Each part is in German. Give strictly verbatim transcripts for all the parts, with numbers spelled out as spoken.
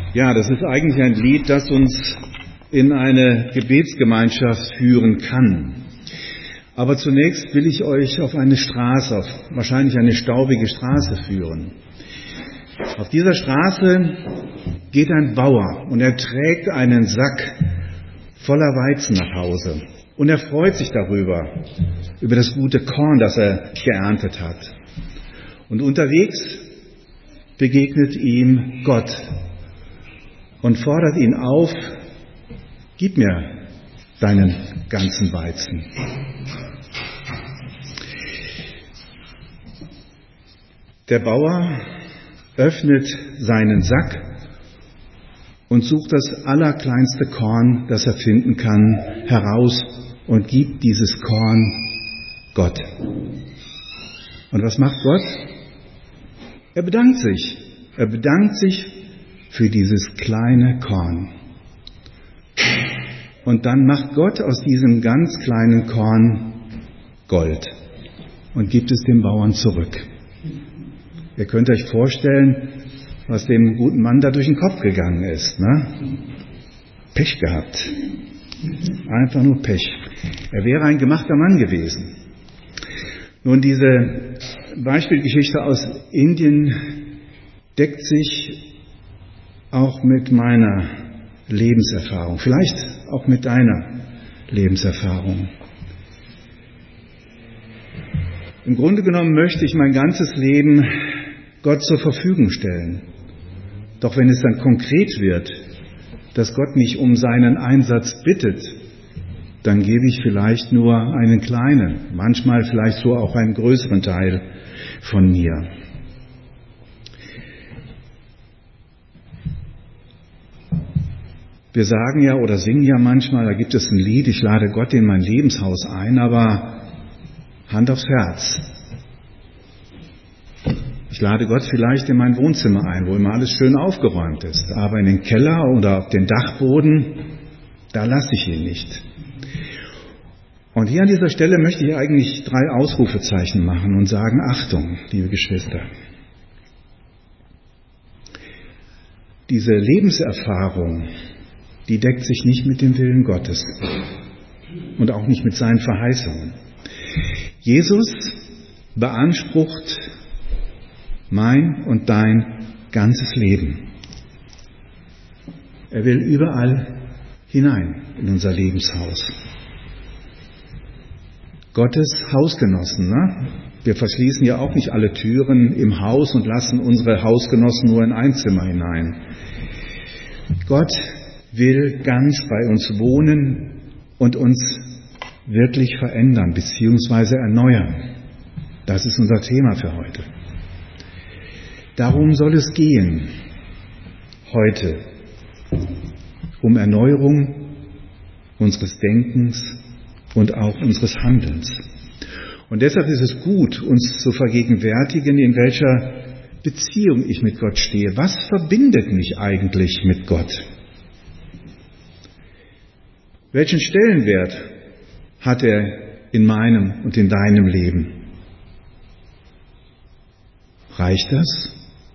Ja, das ist eigentlich ein Lied, das uns in eine Gebetsgemeinschaft führen kann. Aber zunächst will ich euch auf eine Straße, auf wahrscheinlich eine staubige Straße führen. Auf dieser Straße geht ein Bauer und er trägt einen Sack voller Weizen nach Hause. Und er freut sich darüber, über das gute Korn, das er geerntet hat. Und unterwegs begegnet ihm Gott und fordert ihn auf, gib mir deinen ganzen Weizen. Der Bauer öffnet seinen Sack und sucht das allerkleinste Korn, das er finden kann, heraus und gibt dieses Korn Gott. Und was macht Gott? Er bedankt sich. Er bedankt sich für dieses kleine Korn. Und dann macht Gott aus diesem ganz kleinen Korn Gold und gibt es dem Bauern zurück. Ihr könnt euch vorstellen, was dem guten Mann da durch den Kopf gegangen ist. Ne? Pech gehabt. Einfach nur Pech. Er wäre ein gemachter Mann gewesen. Nun, diese Beispielgeschichte aus Indien deckt sich auch mit meiner Lebenserfahrung, vielleicht auch mit deiner Lebenserfahrung. Im Grunde genommen möchte ich mein ganzes Leben Gott zur Verfügung stellen. Doch wenn es dann konkret wird, dass Gott mich um seinen Einsatz bittet, dann gebe ich vielleicht nur einen kleinen, manchmal vielleicht so auch einen größeren Teil von mir. Wir sagen ja oder singen ja manchmal, da gibt es ein Lied, ich lade Gott in mein Lebenshaus ein, aber Hand aufs Herz. Ich lade Gott vielleicht in mein Wohnzimmer ein, wo immer alles schön aufgeräumt ist, aber in den Keller oder auf den Dachboden, da lasse ich ihn nicht. Und hier an dieser Stelle möchte ich eigentlich drei Ausrufezeichen machen und sagen, Achtung, liebe Geschwister. Diese Lebenserfahrung, die deckt sich nicht mit dem Willen Gottes und auch nicht mit seinen Verheißungen. Jesus beansprucht mein und dein ganzes Leben. Er will überall hinein in unser Lebenshaus. Gottes Hausgenossen, ne? Wir verschließen ja auch nicht alle Türen im Haus und lassen unsere Hausgenossen nur in ein Zimmer hinein. Gott will ganz bei uns wohnen und uns wirklich verändern bzw. erneuern. Das ist unser Thema für heute. Darum soll es gehen heute, um Erneuerung unseres Denkens und auch unseres Handelns. Und deshalb ist es gut, uns zu vergegenwärtigen, in welcher Beziehung ich mit Gott stehe. Was verbindet mich eigentlich mit Gott? Welchen Stellenwert hat er in meinem und in deinem Leben? Reicht das?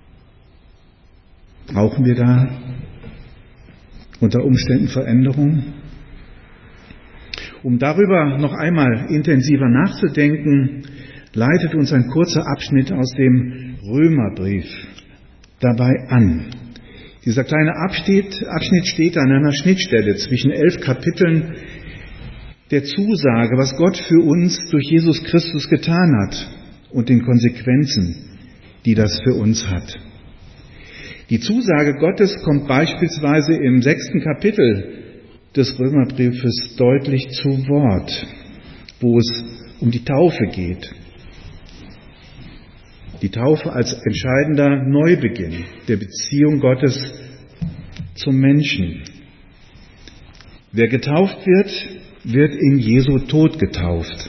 Brauchen wir da unter Umständen Veränderung? Um darüber noch einmal intensiver nachzudenken, leitet uns ein kurzer Abschnitt aus dem Römerbrief dabei an. Dieser kleine Abschnitt, Abschnitt steht an einer Schnittstelle zwischen elf Kapiteln der Zusage, was Gott für uns durch Jesus Christus getan hat und den Konsequenzen, die das für uns hat. Die Zusage Gottes kommt beispielsweise im sechsten Kapitel des Römerbriefes deutlich zu Wort, wo es um die Taufe geht. Die Taufe als entscheidender Neubeginn der Beziehung Gottes zum Menschen. Wer getauft wird, wird in Jesu Tod getauft.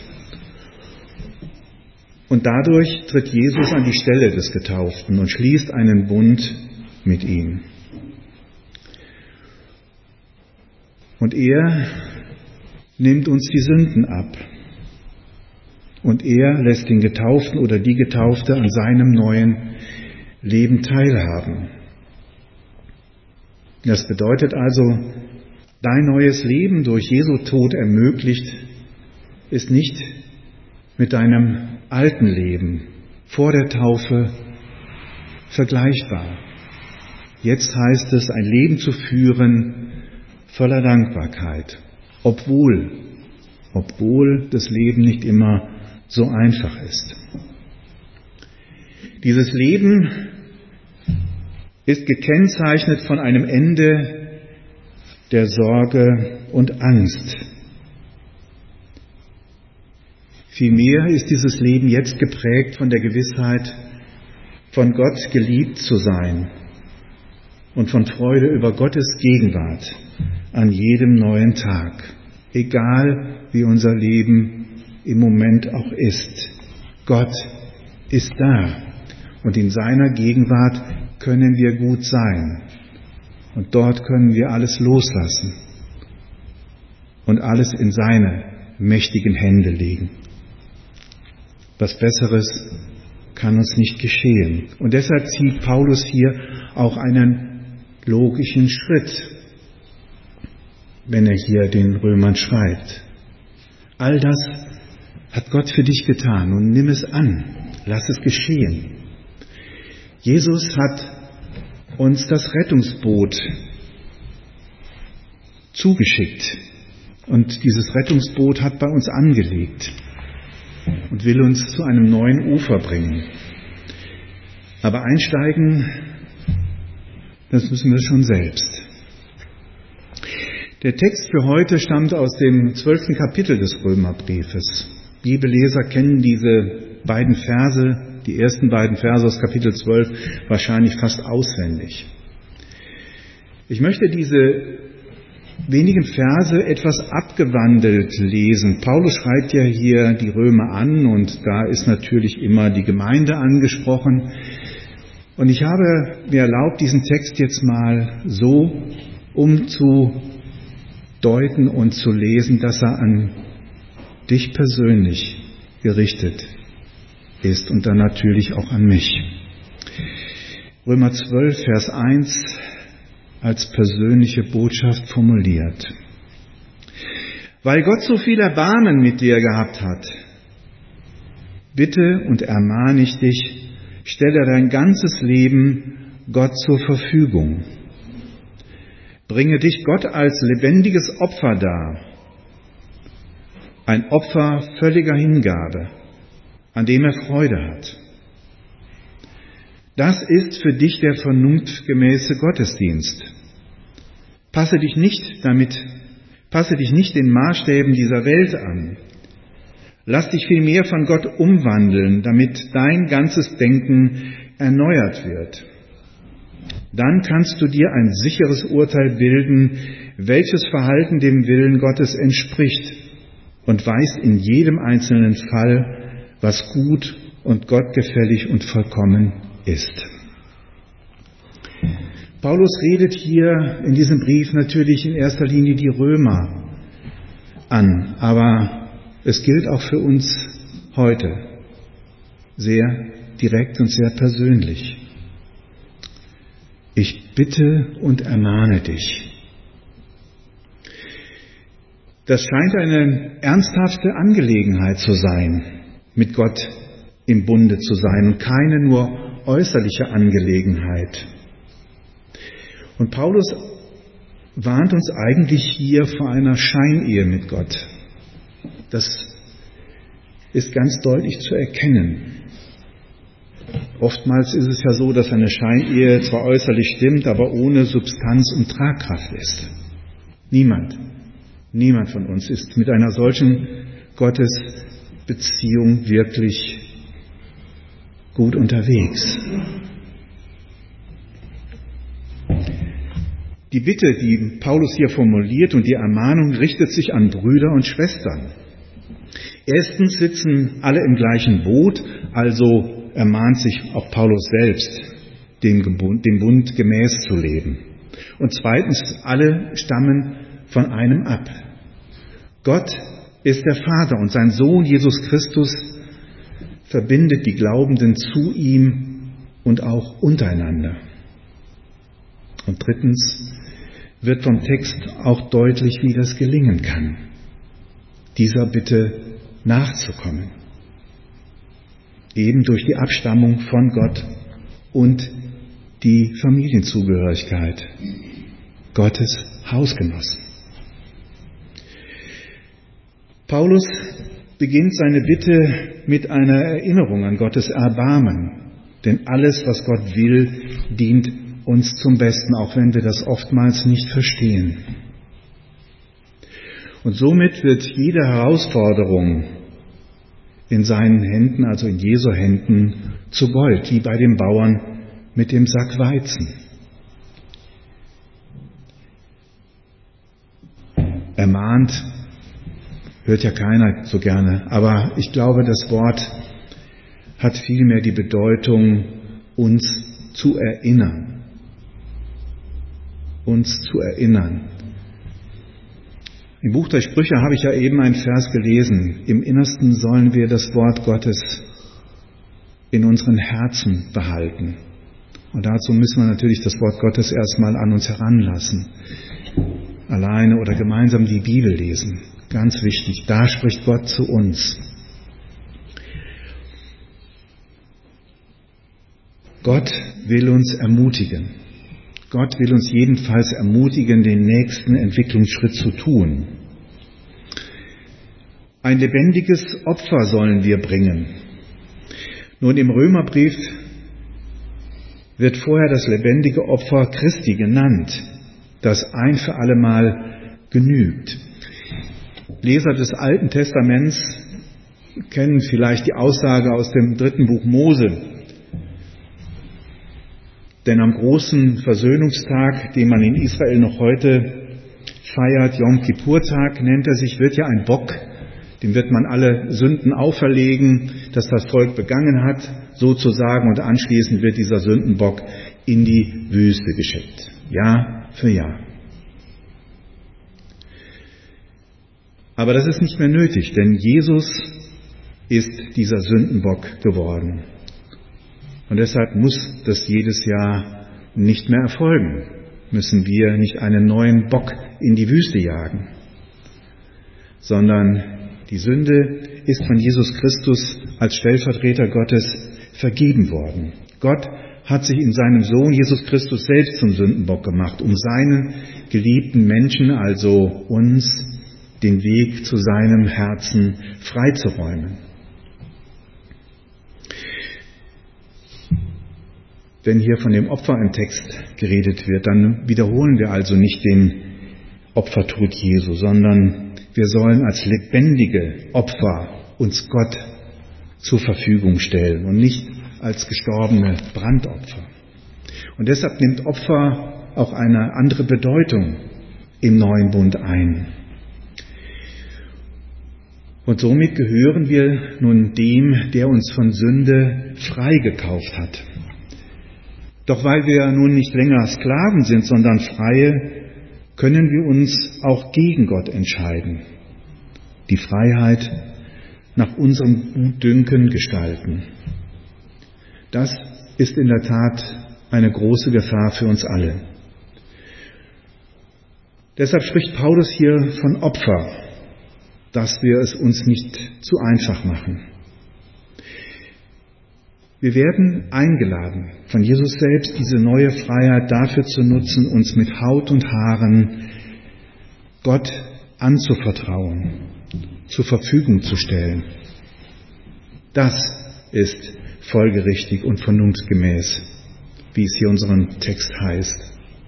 Und dadurch tritt Jesus an die Stelle des Getauften und schließt einen Bund mit ihm. Und er nimmt uns die Sünden ab. Und er lässt den Getauften oder die Getaufte an seinem neuen Leben teilhaben. Das bedeutet also, dein neues Leben durch Jesu Tod ermöglicht, ist nicht mit deinem alten Leben vor der Taufe vergleichbar. Jetzt heißt es, ein Leben zu führen voller Dankbarkeit, obwohl, obwohl das Leben nicht immer so einfach ist. Dieses Leben ist gekennzeichnet von einem Ende der Sorge und Angst. Vielmehr ist dieses Leben jetzt geprägt von der Gewissheit, von Gott geliebt zu sein und von Freude über Gottes Gegenwart an jedem neuen Tag, egal wie unser Leben im Moment auch ist. Gott ist da und in seiner Gegenwart können wir gut sein und dort können wir alles loslassen und alles in seine mächtigen Hände legen. Was Besseres kann uns nicht geschehen. Und deshalb zieht Paulus hier auch einen logischen Schritt, wenn er hier den Römern schreibt. All das hat Gott für dich getan und nimm es an, lass es geschehen. Jesus hat uns das Rettungsboot zugeschickt und dieses Rettungsboot hat bei uns angelegt und will uns zu einem neuen Ufer bringen. Aber einsteigen, das müssen wir schon selbst. Der Text für heute stammt aus dem zwölften Kapitel des Römerbriefes. Bibelleser kennen diese beiden Verse, die ersten beiden Verse aus Kapitel zwölf, wahrscheinlich fast auswendig. Ich möchte diese wenigen Verse etwas abgewandelt lesen. Paulus schreibt ja hier die Römer an und da ist natürlich immer die Gemeinde angesprochen. Und ich habe mir erlaubt, diesen Text jetzt mal so umzudeuten und zu lesen, dass er an dich persönlich gerichtet ist und dann natürlich auch an mich. Römer zwölf, Vers eins als persönliche Botschaft formuliert. Weil Gott so viel Erbarmen mit dir gehabt hat, bitte und ermahne ich dich, stelle dein ganzes Leben Gott zur Verfügung. Bringe dich Gott als lebendiges Opfer dar, ein Opfer völliger Hingabe, an dem er Freude hat. Das ist für dich der vernunftgemäße Gottesdienst. Passe dich nicht damit, passe dich nicht den Maßstäben dieser Welt an. Lass dich vielmehr von Gott umwandeln, damit dein ganzes Denken erneuert wird. Dann kannst du dir ein sicheres Urteil bilden, welches Verhalten dem Willen Gottes entspricht und weißt in jedem einzelnen Fall, was gut und gottgefällig und vollkommen ist. Paulus redet hier in diesem Brief natürlich in erster Linie die Römer an, aber es gilt auch für uns heute sehr direkt und sehr persönlich. Ich bitte und ermahne dich. Das scheint eine ernsthafte Angelegenheit zu sein, mit Gott im Bunde zu sein und keine nur äußerliche Angelegenheit. Und Paulus warnt uns eigentlich hier vor einer Scheinehe mit Gott. Das ist ganz deutlich zu erkennen. Oftmals ist es ja so, dass eine Scheinehe zwar äußerlich stimmt, aber ohne Substanz und Tragkraft ist. Niemand, niemand von uns ist mit einer solchen Gottesbeziehung wirklich gut unterwegs. Die Bitte, die Paulus hier formuliert und die Ermahnung richtet sich an Brüder und Schwestern. Erstens sitzen alle im gleichen Boot, also ermahnt sich auch Paulus selbst, dem Bund gemäß zu leben. Und zweitens, alle stammen von einem ab. Gott ist der Vater und sein Sohn Jesus Christus verbindet die Glaubenden zu ihm und auch untereinander. Und drittens, wird vom Text auch deutlich, wie das gelingen kann, dieser Bitte nachzukommen. Eben durch die Abstammung von Gott und die Familienzugehörigkeit, Gottes Hausgenossen. Paulus beginnt seine Bitte mit einer Erinnerung an Gottes Erbarmen, denn alles, was Gott will, dient uns zum Besten, auch wenn wir das oftmals nicht verstehen. Und somit wird jede Herausforderung in seinen Händen, also in Jesu Händen, zu Gold, wie bei dem Bauern mit dem Sack Weizen. Ermahnt hört ja keiner so gerne, aber ich glaube, das Wort hat vielmehr die Bedeutung, uns zu erinnern. Uns zu erinnern. Im Buch der Sprüche habe ich ja eben einen Vers gelesen. Im Innersten sollen wir das Wort Gottes in unseren Herzen behalten. Und dazu müssen wir natürlich das Wort Gottes erstmal an uns heranlassen. Alleine oder gemeinsam die Bibel lesen. Ganz wichtig, da spricht Gott zu uns. Gott will uns ermutigen. Gott will uns jedenfalls ermutigen, den nächsten Entwicklungsschritt zu tun. Ein lebendiges Opfer sollen wir bringen. Nun, im Römerbrief wird vorher das lebendige Opfer Christi genannt, das ein für allemal genügt. Leser des Alten Testaments kennen vielleicht die Aussage aus dem dritten Buch Mose. Denn am großen Versöhnungstag, den man in Israel noch heute feiert, Yom Kippur-Tag nennt er sich, wird ja ein Bock, dem wird man alle Sünden auferlegen, das das Volk begangen hat, sozusagen, und anschließend wird dieser Sündenbock in die Wüste geschickt, Jahr für Jahr. Aber das ist nicht mehr nötig, denn Jesus ist dieser Sündenbock geworden. Und deshalb muss das jedes Jahr nicht mehr erfolgen. Müssen wir nicht einen neuen Bock in die Wüste jagen, sondern die Sünde ist von Jesus Christus als Stellvertreter Gottes vergeben worden. Gott hat sich in seinem Sohn Jesus Christus selbst zum Sündenbock gemacht, um seinen geliebten Menschen, also uns, den Weg zu seinem Herzen freizuräumen. Wenn hier von dem Opfer im Text geredet wird, dann wiederholen wir also nicht den Opfertod Jesu, sondern wir sollen als lebendige Opfer uns Gott zur Verfügung stellen und nicht als gestorbene Brandopfer. Und deshalb nimmt Opfer auch eine andere Bedeutung im neuen Bund ein. Und somit gehören wir nun dem, der uns von Sünde freigekauft hat. Doch weil wir nun nicht länger Sklaven sind, sondern Freie, können wir uns auch gegen Gott entscheiden. Die Freiheit nach unserem Gutdünken gestalten. Das ist in der Tat eine große Gefahr für uns alle. Deshalb spricht Paulus hier von Opfer, dass wir es uns nicht zu einfach machen. Wir werden eingeladen, von Jesus selbst diese neue Freiheit dafür zu nutzen, uns mit Haut und Haaren Gott anzuvertrauen, zur Verfügung zu stellen. Das ist folgerichtig und vernunftgemäß, wie es hier in unserem Text heißt.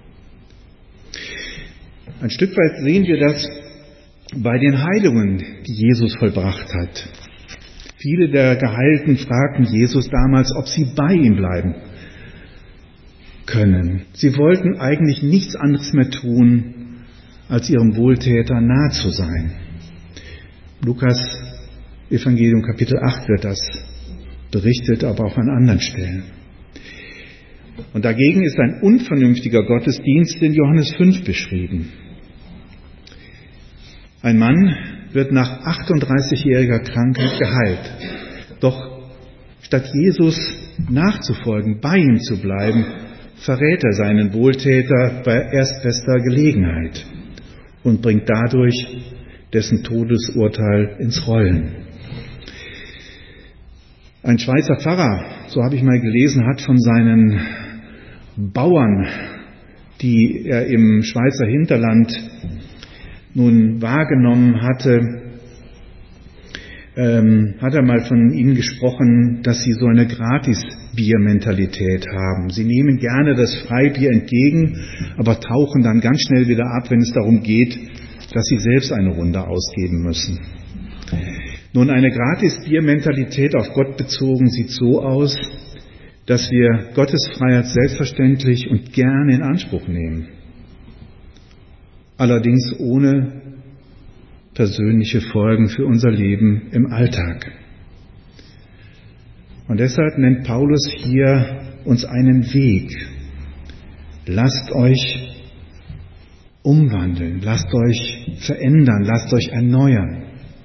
Ein Stück weit sehen wir das bei den Heilungen, die Jesus vollbracht hat. Viele der Geheilten fragten Jesus damals, ob sie bei ihm bleiben können. Sie wollten eigentlich nichts anderes mehr tun, als ihrem Wohltäter nahe zu sein. Lukas Evangelium Kapitel acht wird das berichtet, aber auch an anderen Stellen. Und dagegen ist ein unvernünftiger Gottesdienst in Johannes fünf beschrieben. Ein Mann wird nach achtunddreißigjähriger Krankheit geheilt. Doch statt Jesus nachzufolgen, bei ihm zu bleiben, verrät er seinen Wohltäter bei erstbester Gelegenheit und bringt dadurch dessen Todesurteil ins Rollen. Ein Schweizer Pfarrer, so habe ich mal gelesen, hat von seinen Bauern, die er im Schweizer Hinterland nun wahrgenommen hatte, ähm, hat er mal von ihnen gesprochen, dass sie so eine Gratis-Bier-Mentalität haben. Sie nehmen gerne das Freibier entgegen, aber tauchen dann ganz schnell wieder ab, wenn es darum geht, dass sie selbst eine Runde ausgeben müssen. Nun, eine Gratis-Bier-Mentalität auf Gott bezogen sieht so aus, dass wir Gottes Freiheit selbstverständlich und gerne in Anspruch nehmen. Allerdings ohne persönliche Folgen für unser Leben im Alltag. Und deshalb nennt Paulus hier uns einen Weg. Lasst euch umwandeln, lasst euch verändern, lasst euch erneuern.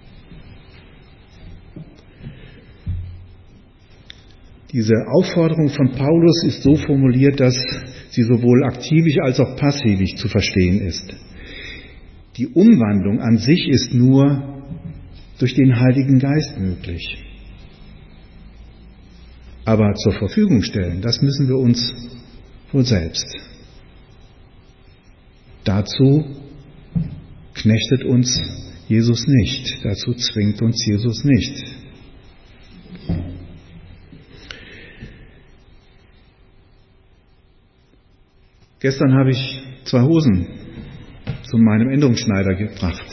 Diese Aufforderung von Paulus ist so formuliert, dass sie sowohl aktivisch als auch passivisch zu verstehen ist. Die Umwandlung an sich ist nur durch den Heiligen Geist möglich. Aber zur Verfügung stellen, das müssen wir uns wohl selbst. Dazu knechtet uns Jesus nicht, dazu zwingt uns Jesus nicht. Gestern habe ich zwei Hosen zu meinem Änderungsschneider gebracht.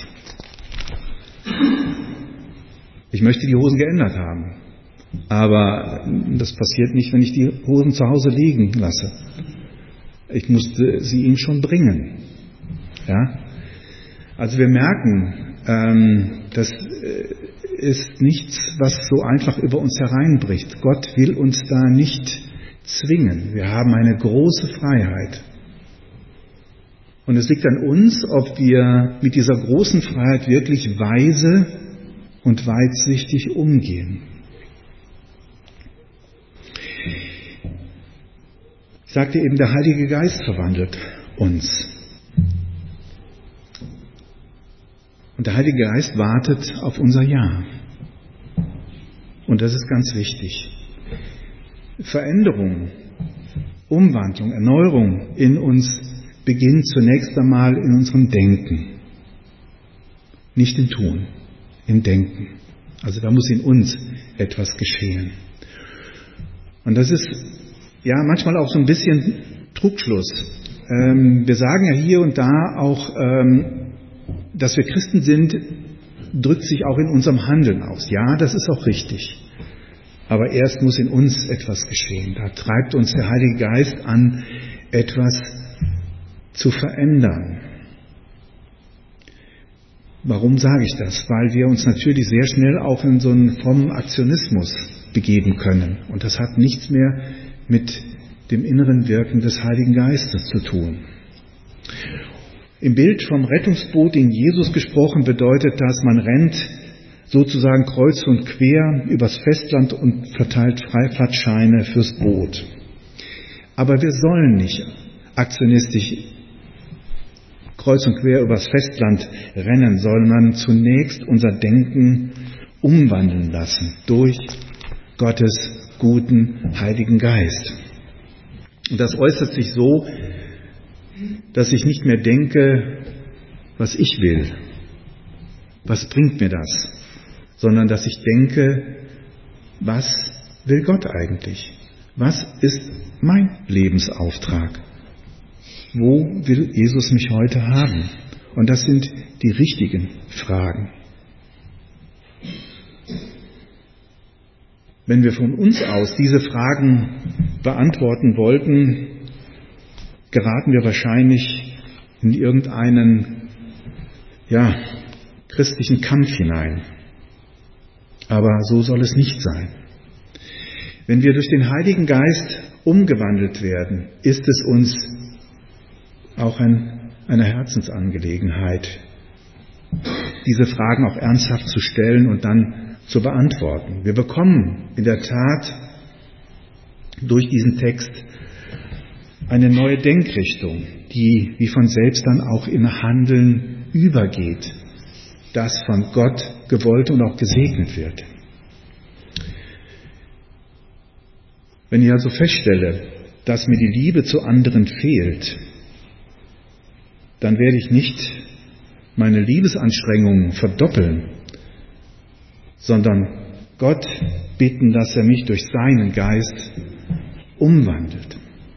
Ich möchte die Hosen geändert haben, aber das passiert nicht, wenn ich die Hosen zu Hause liegen lasse. Ich musste sie ihm schon bringen. Ja? Also wir merken, ähm, das ist nichts, was so einfach über uns hereinbricht. Gott will uns da nicht zwingen. Wir haben eine große Freiheit. Und es liegt an uns, ob wir mit dieser großen Freiheit wirklich weise und weitsichtig umgehen. Ich sagte eben, der Heilige Geist verwandelt uns. Und der Heilige Geist wartet auf unser Ja. Und das ist ganz wichtig. Veränderung, Umwandlung, Erneuerung in uns beginnt zunächst einmal in unserem Denken. Nicht im Tun, im Denken. Also da muss in uns etwas geschehen. Und das ist ja manchmal auch so ein bisschen Trugschluss. Ähm, wir sagen ja hier und da auch, ähm, dass wir Christen sind, drückt sich auch in unserem Handeln aus. Ja, das ist auch richtig. Aber erst muss in uns etwas geschehen. Da treibt uns der Heilige Geist an, etwas zu verändern. Warum sage ich das? Weil wir uns natürlich sehr schnell auch in so einen frommen Aktionismus begeben können. Und das hat nichts mehr mit dem inneren Wirken des Heiligen Geistes zu tun. Im Bild vom Rettungsboot in Jesus gesprochen bedeutet das, man rennt sozusagen kreuz und quer übers Festland und verteilt Freifahrtscheine fürs Boot. Aber wir sollen nicht aktionistisch kreuz und quer übers Festland rennen, sondern zunächst unser Denken umwandeln lassen durch Gottes guten Heiligen Geist. Und das äußert sich so, dass ich nicht mehr denke, was ich will, was bringt mir das, sondern dass ich denke, was will Gott eigentlich? Was ist mein Lebensauftrag? Wo will Jesus mich heute haben? Und das sind die richtigen Fragen. Wenn wir von uns aus diese Fragen beantworten wollten, geraten wir wahrscheinlich in irgendeinen, ja, christlichen Kampf hinein. Aber so soll es nicht sein. Wenn wir durch den Heiligen Geist umgewandelt werden, ist es uns auch ein, eine Herzensangelegenheit, diese Fragen auch ernsthaft zu stellen und dann zu beantworten. Wir bekommen in der Tat durch diesen Text eine neue Denkrichtung, die wie von selbst dann auch in Handeln übergeht, das von Gott gewollt und auch gesegnet wird. Wenn ich also feststelle, dass mir die Liebe zu anderen fehlt, dann werde ich nicht meine Liebesanstrengungen verdoppeln, sondern Gott bitten, dass er mich durch seinen Geist umwandelt.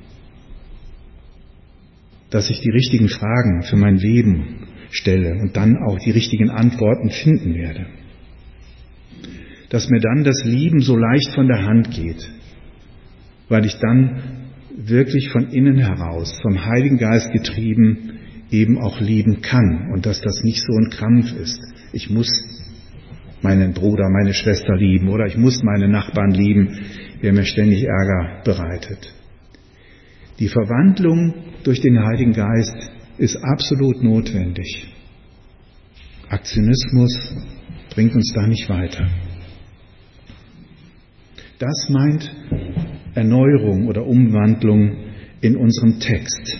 Dass ich die richtigen Fragen für mein Leben stelle und dann auch die richtigen Antworten finden werde. Dass mir dann das Lieben so leicht von der Hand geht, weil ich dann wirklich von innen heraus, vom Heiligen Geist getrieben, eben auch lieben kann und dass das nicht so ein Krampf ist. Ich muss meinen Bruder, meine Schwester lieben oder ich muss meine Nachbarn lieben, wer mir ständig Ärger bereitet. Die Verwandlung durch den Heiligen Geist ist absolut notwendig. Aktionismus bringt uns da nicht weiter. Das meint Erneuerung oder Umwandlung in unserem Text.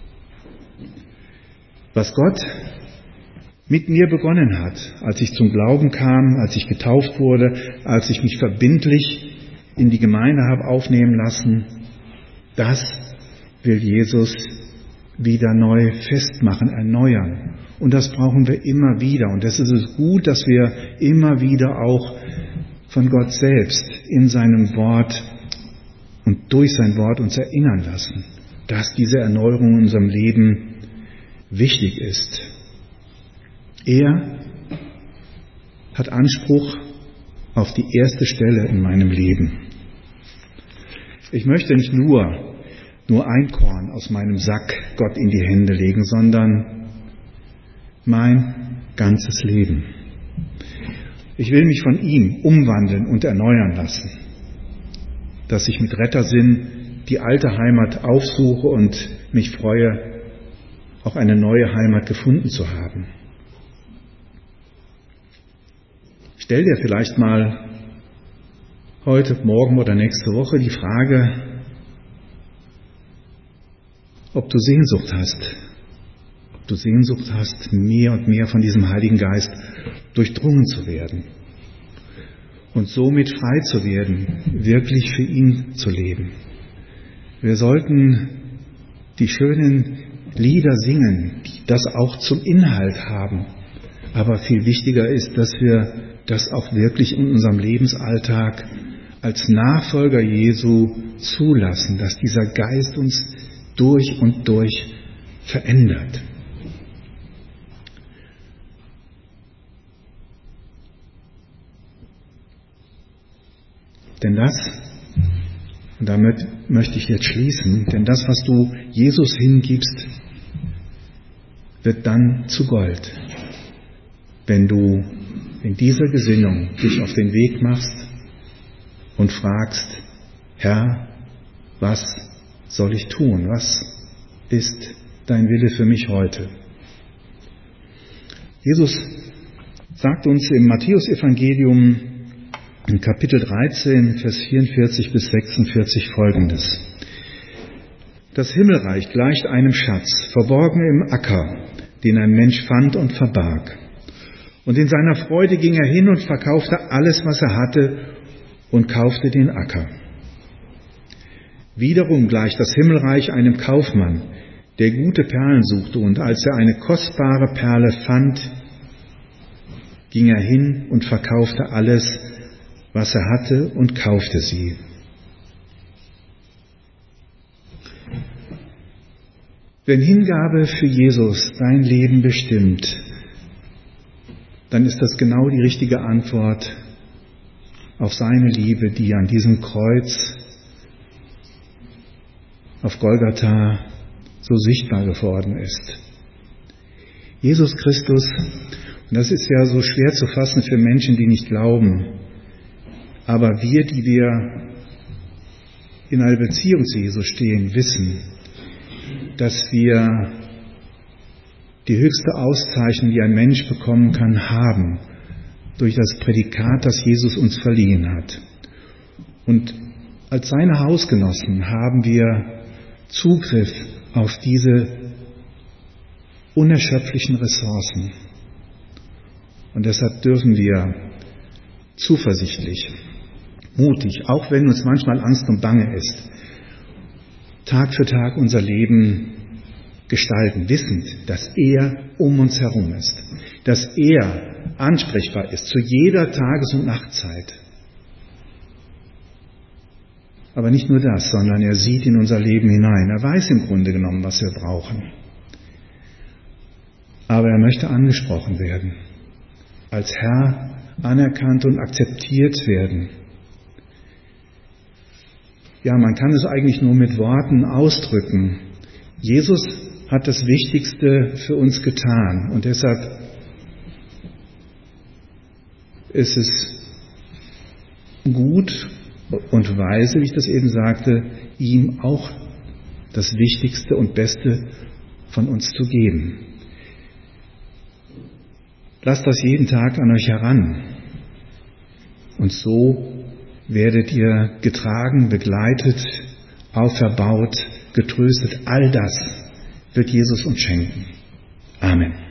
Was Gott mit mir begonnen hat, als ich zum Glauben kam, als ich getauft wurde, als ich mich verbindlich in die Gemeinde habe aufnehmen lassen, das will Jesus wieder neu festmachen, erneuern. Und das brauchen wir immer wieder. Und das ist es gut, dass wir immer wieder auch von Gott selbst in seinem Wort und durch sein Wort uns erinnern lassen, dass diese Erneuerung in unserem Leben wichtig ist. Er hat Anspruch auf die erste Stelle in meinem Leben. Ich möchte nicht nur, nur ein Korn aus meinem Sack Gott in die Hände legen, sondern mein ganzes Leben. Ich will mich von ihm umwandeln und erneuern lassen, dass ich mit Rettersinn die alte Heimat aufsuche und mich freue, auch eine neue Heimat gefunden zu haben. Stell dir vielleicht mal heute, morgen oder nächste Woche die Frage, ob du Sehnsucht hast, ob du Sehnsucht hast, mehr und mehr von diesem Heiligen Geist durchdrungen zu werden und somit frei zu werden, wirklich für ihn zu leben. Wir sollten die schönen Lieder singen, die das auch zum Inhalt haben, aber viel wichtiger ist, dass wir das auch wirklich in unserem Lebensalltag als Nachfolger Jesu zulassen, dass dieser Geist uns durch und durch verändert. Denn das, und damit möchte ich jetzt schließen, denn das, was du Jesus hingibst, wird dann zu Gold, wenn du in dieser Gesinnung dich auf den Weg machst und fragst, Herr, was soll ich tun? Was ist dein Wille für mich heute? Jesus sagt uns im Matthäusevangelium in Kapitel dreizehn, Vers vierundvierzig bis sechsundvierzig Folgendes. Das Himmelreich gleicht einem Schatz, verborgen im Acker, den ein Mensch fand und verbarg. Und in seiner Freude ging er hin und verkaufte alles, was er hatte, und kaufte den Acker. Wiederum gleicht das Himmelreich einem Kaufmann, der gute Perlen suchte, und als er eine kostbare Perle fand, ging er hin und verkaufte alles, was er hatte, und kaufte sie. Wenn Hingabe für Jesus dein Leben bestimmt, dann ist das genau die richtige Antwort auf seine Liebe, die an diesem Kreuz auf Golgatha so sichtbar geworden ist. Jesus Christus, und das ist ja so schwer zu fassen für Menschen, die nicht glauben, aber wir, die wir in einer Beziehung zu Jesus stehen, wissen, dass wir die höchste Auszeichnung, die ein Mensch bekommen kann, haben, durch das Prädikat, das Jesus uns verliehen hat. Und als seine Hausgenossen haben wir Zugriff auf diese unerschöpflichen Ressourcen. Und deshalb dürfen wir zuversichtlich, mutig, auch wenn uns manchmal Angst und Bange ist, Tag für Tag unser Leben gestalten, wissend, dass er um uns herum ist, dass er ansprechbar ist zu jeder Tages- und Nachtzeit. Aber nicht nur das, sondern er sieht in unser Leben hinein. Er weiß im Grunde genommen, was wir brauchen. Aber er möchte angesprochen werden, als Herr anerkannt und akzeptiert werden. Ja, man kann es eigentlich nur mit Worten ausdrücken. Jesus hat das Wichtigste für uns getan und deshalb ist es gut und weise, wie ich das eben sagte, ihm auch das Wichtigste und Beste von uns zu geben. Lasst das jeden Tag an euch heran. Und so werdet ihr getragen, begleitet, auferbaut, getröstet. All das wird Jesus uns schenken. Amen.